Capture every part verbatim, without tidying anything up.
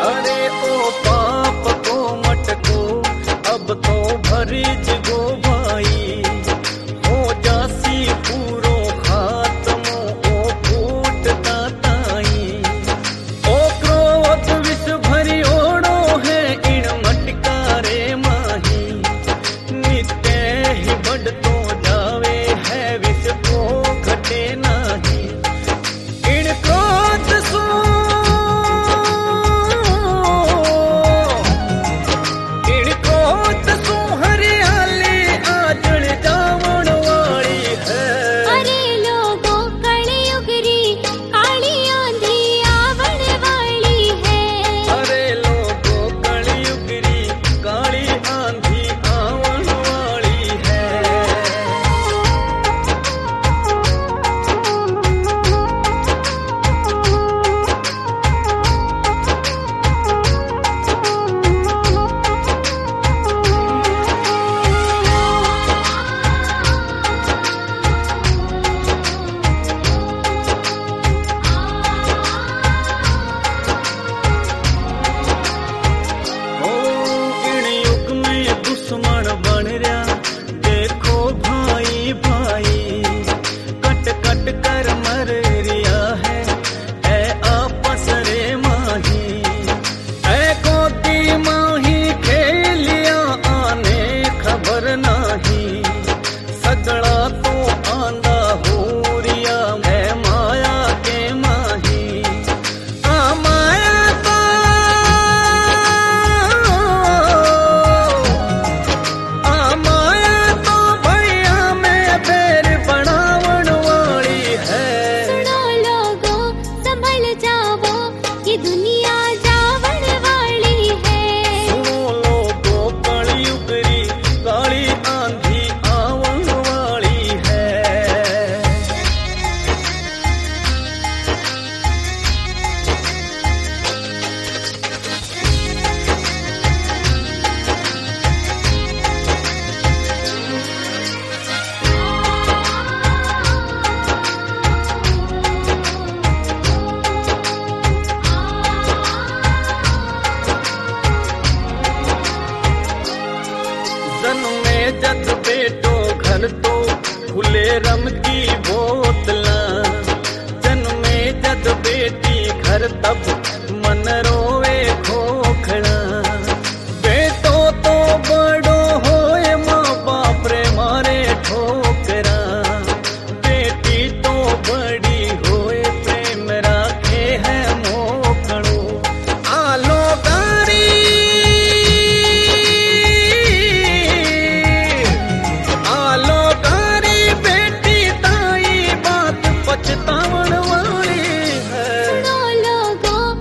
अरे ओ पाप को मटको अब तो भरीज गो भाई हो जासी पूरो खात्मो ओ फूट ताई ओ क्रोध विष भरी ओड़ो है इन मटकारे माही नित्य ही बढ़तो जावे है विष को घटे नाही इन क्रोध सो जद बेटो घर तो खुले रम की बोतला जन्मे जद बेटी घर तब मन रोवे खोखड़ा बेटो तो बड़ो होए माँ बाप रे मारे ठोकरा बेटी तो बड़ी होए प्रेम राखे है मोकड़ो आलो गारी पछतावन वाली है। सुनो लोगों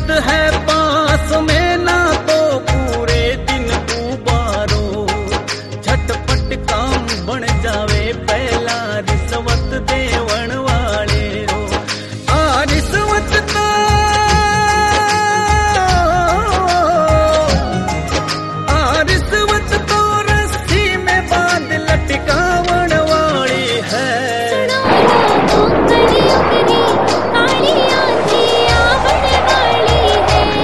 रिश्वत है पास में ना तो पूरे दिन उबारो, झटपट काम बन जावे पहला रिश्वत देवन वाले रो। आ रिश्वत तो आ रिश्वत तो रस्सी में बांध लटकावन वाली है। सुनो लोगों, कलयुग री काली आंधी आवण वाली है।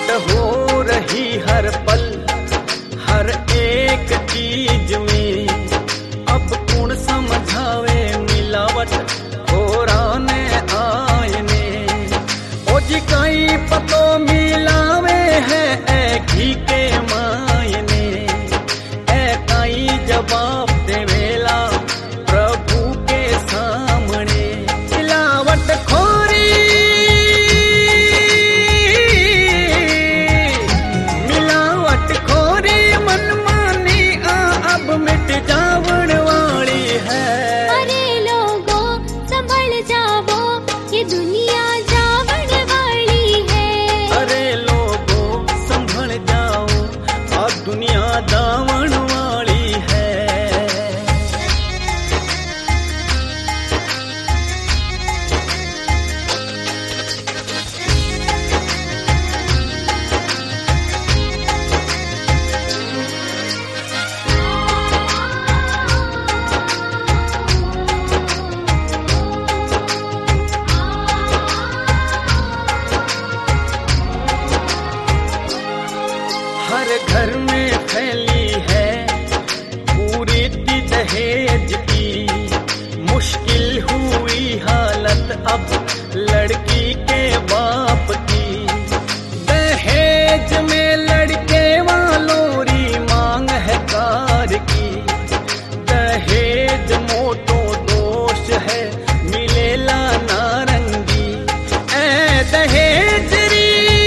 मिलावट हो रही हर पल हर एक चीज में। अब कौन समझावे मिलावट होराने आयने। ओ जी कई पतो मिलावे है ए घी के मायने। ए कई जवाब देवेला प्रभु के सामने। मिलावट खोरी मिलावट खोरी मनमानी आ अब मिट जावण वाली है। अरे लोगों संभल जाओ ये दुनिया जावण वाली है। अरे लोगों संभल जाओ आ दुनिया दावण वाली है। हर घर में फैली है कुरीति दहेज की। मुश्किल हुई हालत अब लड़की के बाप की। दहेज में लड़के वालों री मांग है कार की। दहेज मोटो दोष है मिलेला नारंगी। ए दहेज री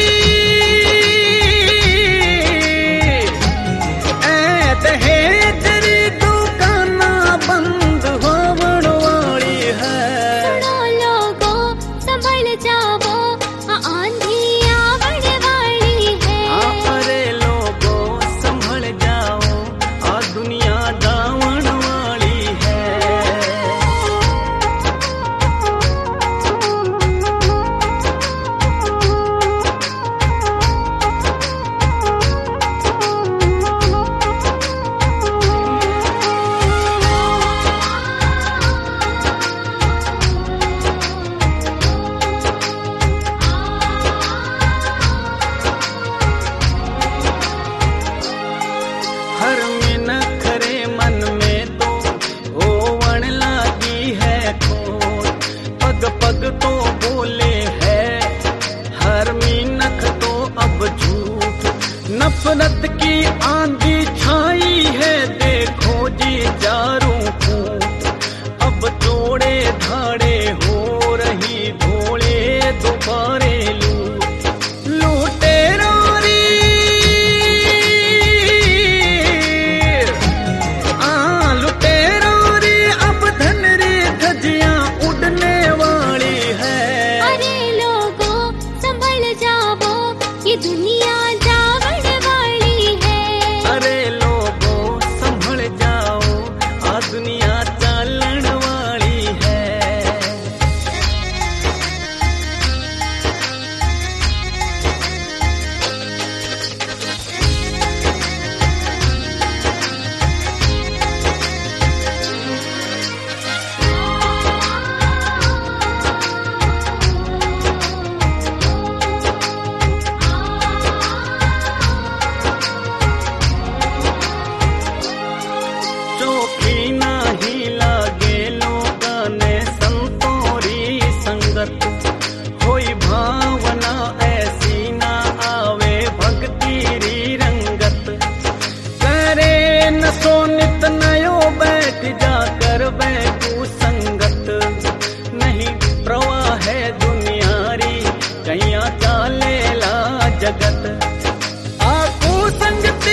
दहेज री दुकाना बंद होवण वाली है। सुनो लोगों संभल जाओ आंधी आवण वाली है। अरे लोगों संभल जाओ आ दुनिया दावण वाली है। हर मिनखरे मन में तो होवण लागी है खोट। पग पग तो बोले है हर मिनख तो अब झूठ। नफरत की आंधी छाई है देखो जी चारों फूट। अब तोड़े धाड़े हो रही भोले दोबारे लूट। लूटेरों आ लुटेरों री अब धन री धजियां उड़ने वाली है। अरे लोगों संभल जाओ ये दुनिया जावण वाली है। अरे लोगों संभल जाओ आ दुनिया चालन वाली है। चौकी नाही लागे लोगां ने संतोरी संगत। होई भावना ऐसी ना आवे भक्ति री रंगत। करे न सो नित नयो बैठ जा कर बैठू संगत। नहीं प्रवाह है दुनियारी कैया चालेला जगत। आकू संगती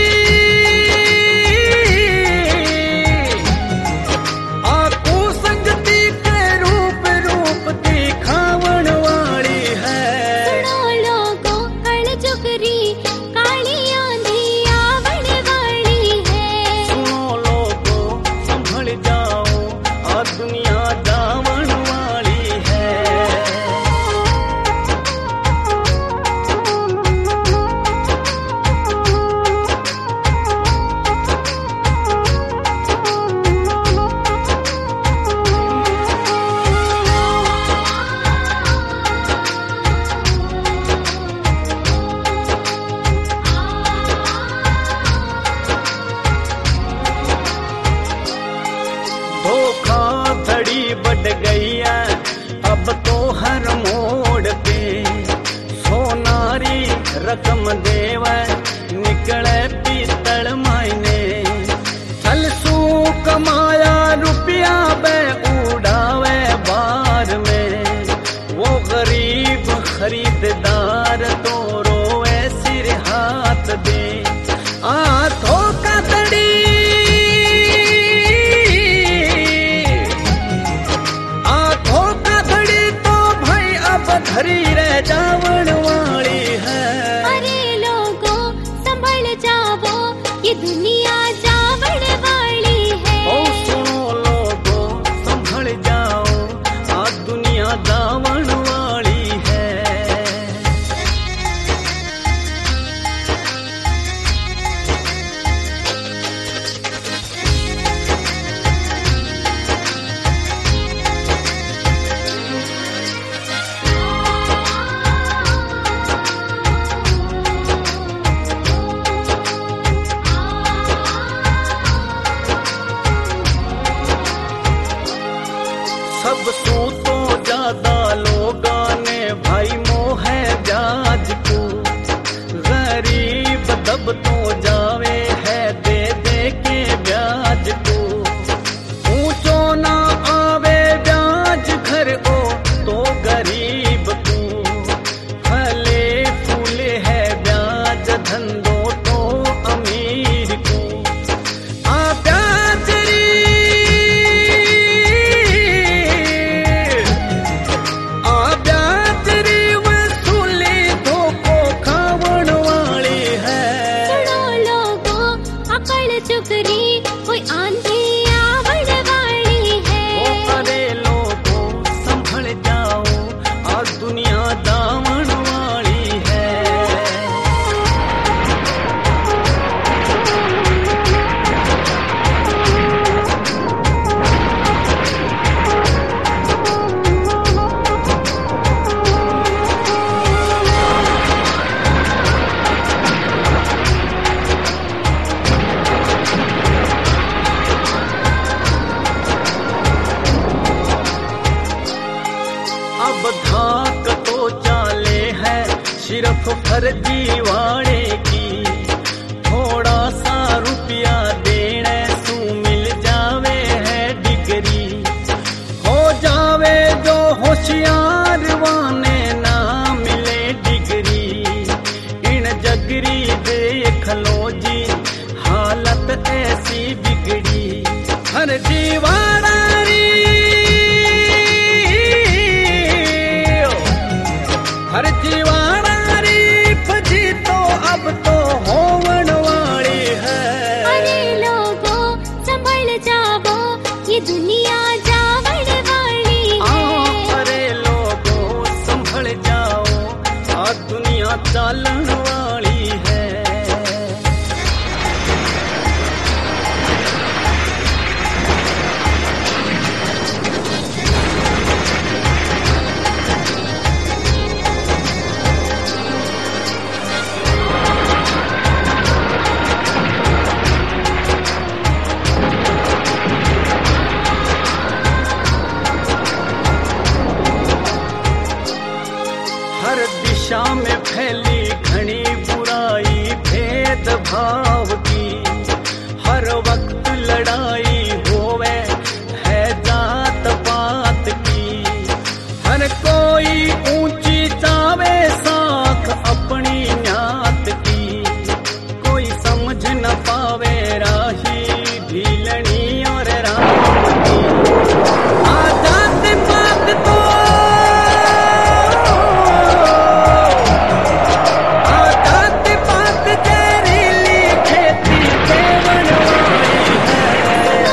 आकू संगती के रूप रूप दिखावण वाली है। सुनो लोगों हण चुकरी काली आंधी आवण वाली है। सुनो लोगों संभल जाओ आ दुनिया दावण वाली है। रकम देवे निकले पीतल मायने चल सू कमाया रुपया बे उड़ावे बार में वो गरीब खरीददार तो रोए सिर हाथ दे आंखों का तड़ी आंखों का तड़ी तो भाई अब धरी रह जावन वाली है। अरे लोगों संभल जाओ ये दुनिया जावन वाली है। ओ सुनो लोगों संभल जाओ आज दुनिया दावन वाली है। सब सू तो ज्यादा लोगा ने भाई मोह ब्याज को गरीब दब तो जावे है दे दे के ब्याज को ऊंचो ना आवे ब्याज घर ओ तो गरीब को फले फूले है ब्याज धंधो तो अमीर को आ ब्याज कोई आंधी आवड़ वाली है। ओ अरे लोगों संभल जाओ आज दुनिया दामन वाली है। अब धाक तो चाले है सिर्फ फर्जी वाले की थोड़ा सा रुपया देने सू मिल जावे है डिग्री हो जावे जो होशियार वाने ना मिले डिग्री इन जगरी देख लो जी हालत ऐसी बिगड़ी हर जीवाना हर जीवाना रीफ जी तो अब तो होवन वाली है। अरे लोगों संभल जाओ ये दुनिया जावन वाली है। अरे लोगों संभल जाओ आज दुनिया चालन वाली है। हर दिशा में फैली घनी बुराई भेदभाव की हर वक्त लड़ाई होवे है जात पात की हर कोई ऊंची चावे साख अपनी न्यात की कोई समझ न पावे राही ढीलनी और राम की आजाद पात तो आजाद पात तेरी खेती देवन वाली है।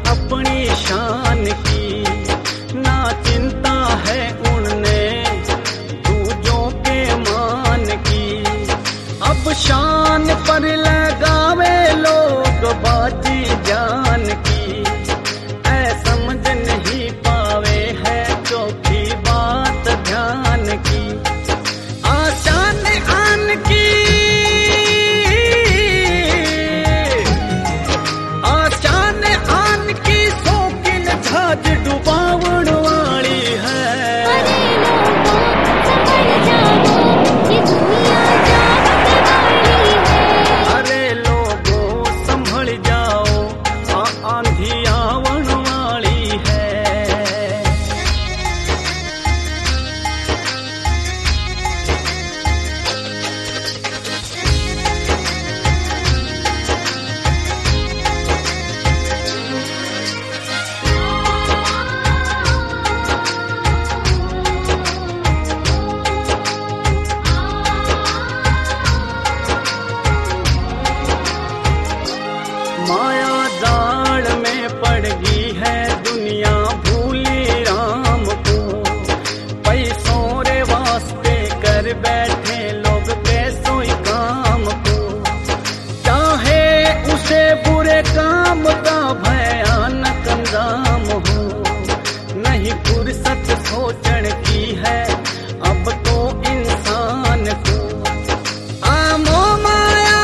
अपनी शान की, ना चिंता है उन्हें दूजों के मान की। अब शान पर लगावे लोग बाजी जान की, ऐ समझ नहीं पावे है चौथी बात ध्यान की। आशान आन की, आशान आन की शौकीन झाज डुबावण वाली है। अरे लोगों संभल जाओ, ये दुनिया जागत वाली है। अरे लोगों संभल जाओ, आ आंधी आवन वाली है। माया जाल में पड़ गई है दुनिया, भूली राम को। पैसों रे वास्ते कर बैठे लोग पैसों ही काम को। चाहे उसे बुरे काम का भयानक अंजाम हो, नहीं फुर्सत सोचने की है अब तो इंसान को। आमो माया,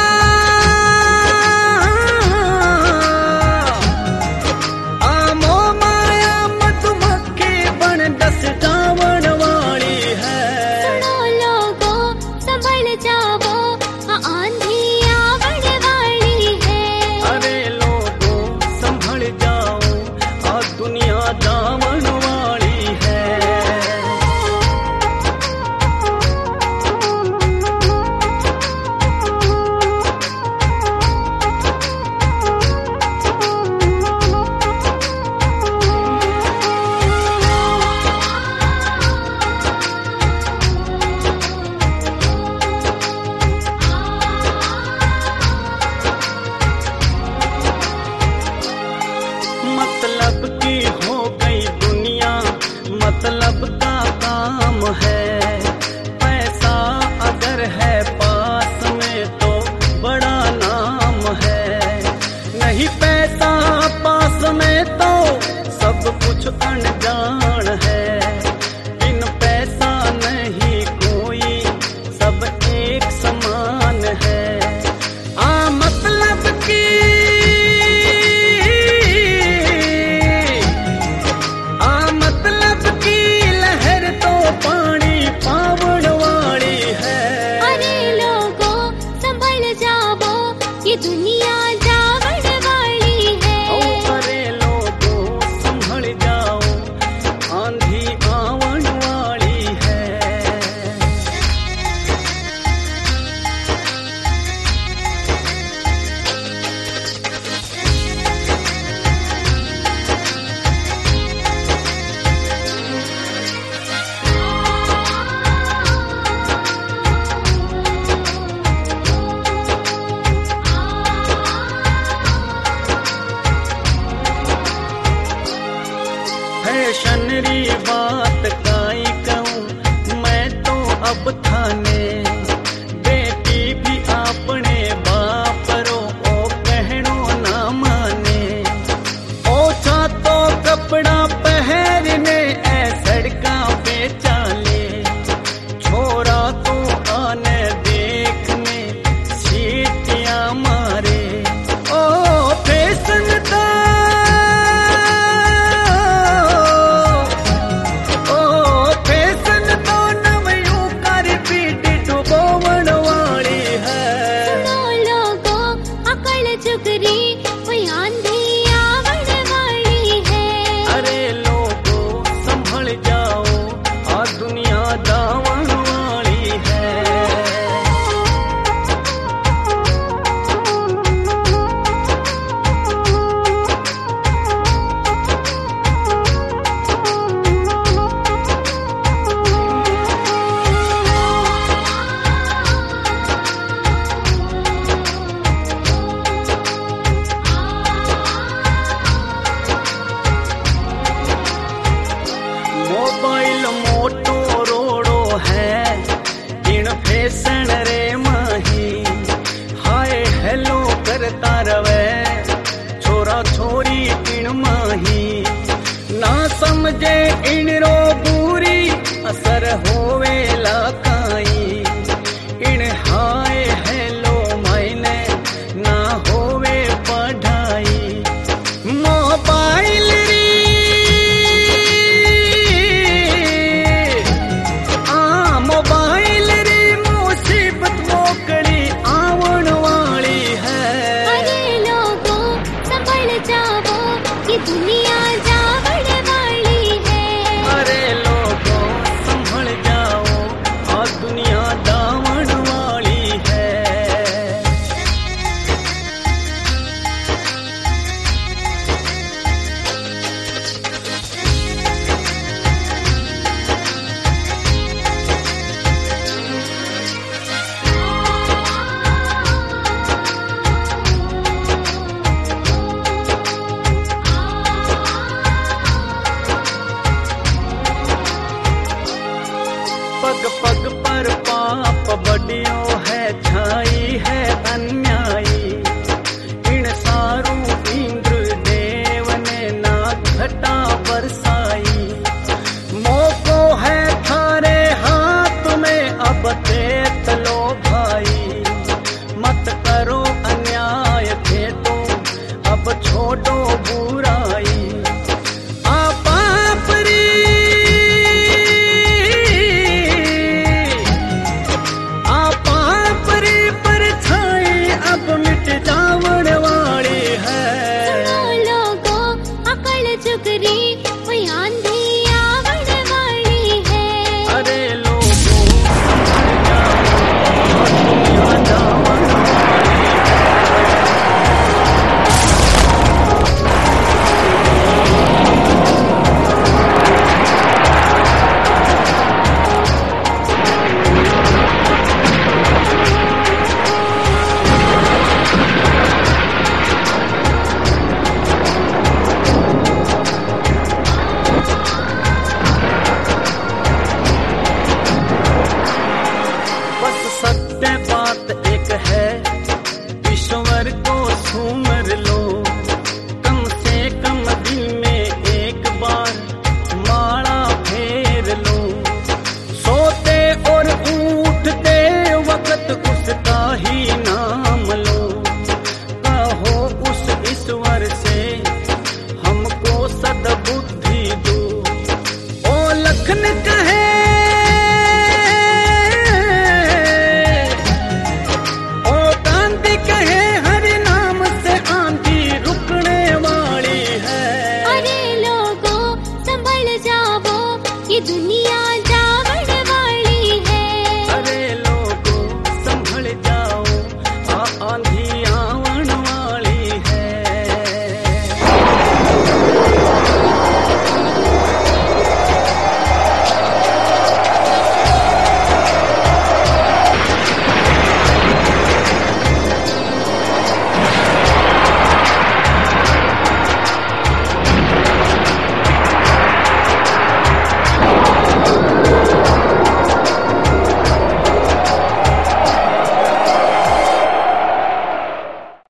आमो माया मधुमक्खी बन दस जावण वाली है। सुनो लोगों संभल जाओ, आंधी आवण वाली है। अरे लोगों संभल जाओ, आ दुनिया जावण वाली है। मतलब की हो गई दुनिया, मतलब का काम है। पैसा अगर है पास में तो बड़ा नाम है, नहीं पैसा पास में तो सब कुछ अनजान है। बिन पैसा नहीं कोई, सब एक समान है। आ मतलब की, आ मतलब की लहर तो पानी पावण वाली है। अरे लोगों संभल जाओ, ये दुनिया